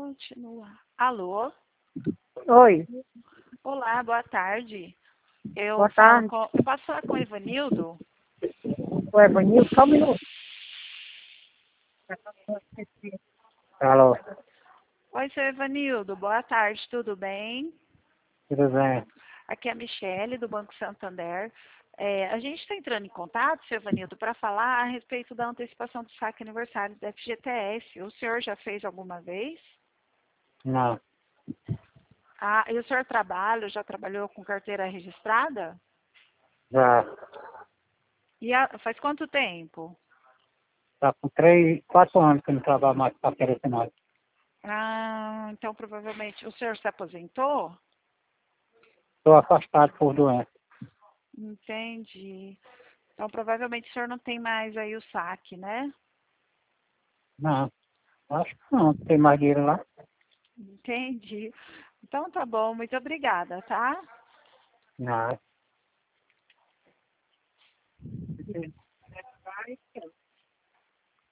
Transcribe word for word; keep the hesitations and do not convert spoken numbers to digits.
Continua. Alô? Oi, Olá, boa tarde. Eu boa falo tarde. com... Eu posso falar com o Ivanildo? O Evanildo, só um minuto. Alô, Oi, seu Ivanildo. Boa tarde, tudo bem? tudo bem? Aqui é a Michele, do Banco Santander. É, a gente está entrando em contato, seu Ivanildo, para falar a respeito da antecipação do saque aniversário da F G T S. O senhor já fez alguma vez? Não, Ah, e o senhor trabalha, já trabalhou com carteira registrada? já E a- faz quanto tempo? está com três, quatro anos que eu não trabalho mais para querer mais. Ah, então provavelmente o senhor se aposentou? Estou afastado por doença. Entendi. Então provavelmente o senhor não tem mais aí o saque, né? Não, acho que não, tem mais dinheiro lá. Entendi. Então tá bom, muito obrigada, tá? Não.